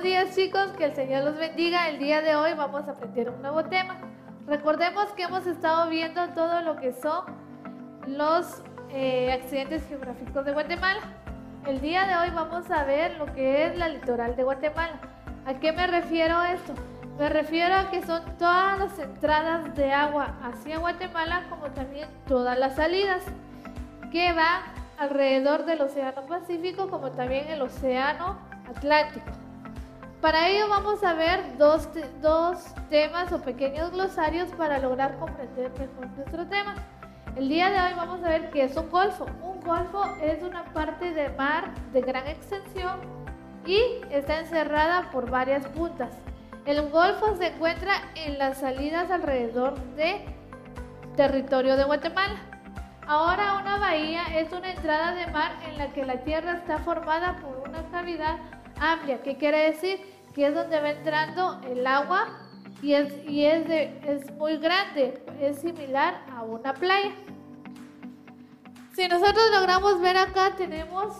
días, chicos, que el Señor los bendiga. El día de hoy vamos a aprender un nuevo tema. Recordemos que hemos estado viendo todo lo que son los accidentes geográficos de Guatemala. El día de hoy vamos a ver lo que es la litoral de Guatemala. ¿A qué me refiero a esto? Me refiero a que son todas las entradas de agua hacia Guatemala, como también todas las salidas que van alrededor del Océano Pacífico, como también el Océano Atlántico. Para ello vamos a ver dos temas o pequeños glosarios para lograr comprender mejor nuestro tema. El día de hoy vamos a ver qué es un golfo. Un golfo es una parte de mar de gran extensión y está encerrada por varias puntas. El golfo se encuentra en las salidas alrededor del territorio de Guatemala. Ahora, una bahía es una entrada de mar en la que la tierra está formada por una cavidad amplia. ¿Qué quiere decir? Que es donde va entrando el agua y es muy grande, es similar a una playa. Si nosotros logramos ver acá, tenemos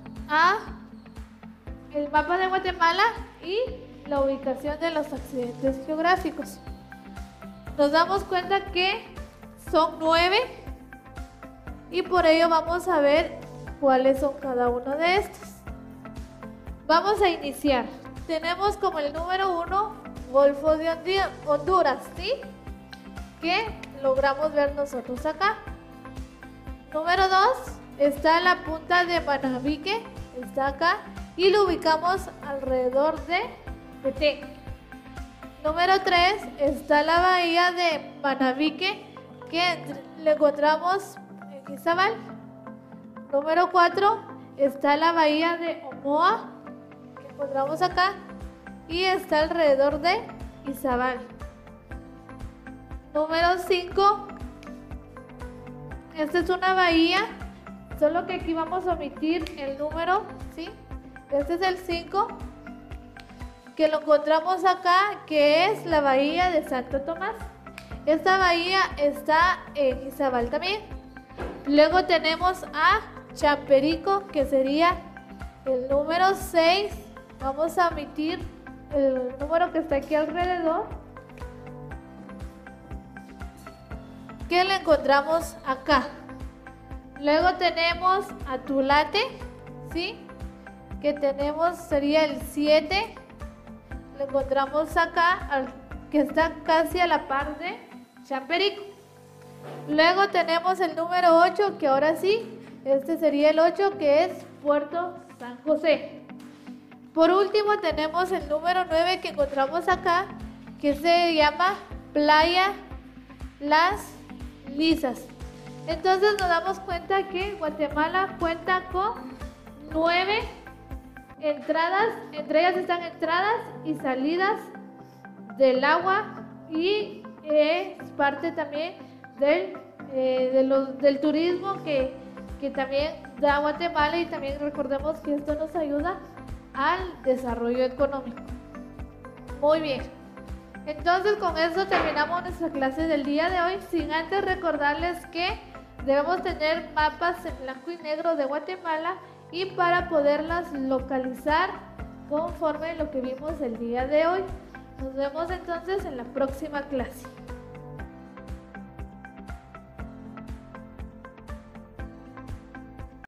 el mapa de Guatemala y la ubicación de los accidentes geográficos. Nos damos cuenta que son 9 y por ello vamos a ver cuáles son cada uno de estos. Vamos a iniciar. Tenemos como el número 1 Golfo de Honduras, ¿sí? Que logramos ver nosotros acá. Número 2 está la punta de Manabique, está acá y lo ubicamos alrededor de Petén. Número 3 está la bahía de Manabique, que le encontramos en Izabal. Número 4 está la bahía de Omoa, que encontramos acá y está alrededor de Izabal. Número 5, esta es una bahía, solo que aquí vamos a omitir el número, ¿sí? Este es el 5, que lo encontramos acá, que es la bahía de Santo Tomás. Esta bahía está en Izabal también. Luego tenemos a Champerico, que sería el número 6. Vamos a omitir el número que está aquí alrededor, que lo encontramos acá. Luego tenemos a Tulate, ¿sí? Que tenemos, sería el 7. Lo encontramos acá, que está casi a la par de Champerico. Luego tenemos el número 8, que ahora sí, este sería el 8, que es Puerto San José. Por último tenemos el número 9 que encontramos acá, que se llama Playa Las Lisas. Entonces nos damos cuenta que Guatemala cuenta con 9 entradas, entre ellas están entradas y salidas del agua y es parte también del turismo que también da Guatemala, y también recordemos que esto nos ayuda al desarrollo económico. Muy bien, entonces con eso terminamos nuestra clase del día de hoy, sin antes recordarles que debemos tener mapas en blanco y negro de Guatemala y para poderlas localizar conforme lo que vimos el día de hoy. Nos vemos entonces en la próxima clase.